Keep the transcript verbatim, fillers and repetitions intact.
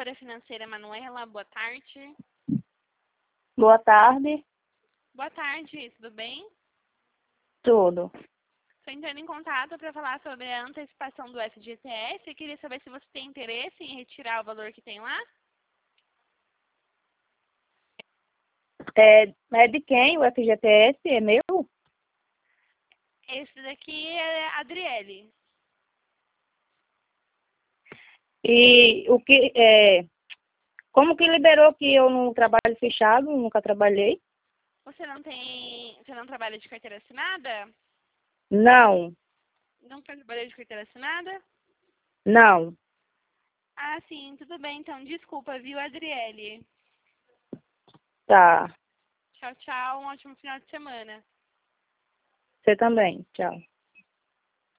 consultora financeira Manuela, boa tarde. Boa tarde. Boa tarde, tudo bem? Tudo. Estou entrando em contato para falar sobre a antecipação do F G T S e queria saber se você tem interesse em retirar o valor que tem lá. É, é de quem o F G T S? É meu? Esse daqui é a Adriele. E o que é, como que liberou que eu não trabalho fechado, nunca trabalhei? Você não tem. Você não trabalha de carteira assinada? Não, Nunca trabalhou de carteira assinada? não. Ah, sim, tudo bem, então. Desculpa, viu, Adriele? Tá. Tchau, tchau. Um ótimo final de semana. Você também. Tchau.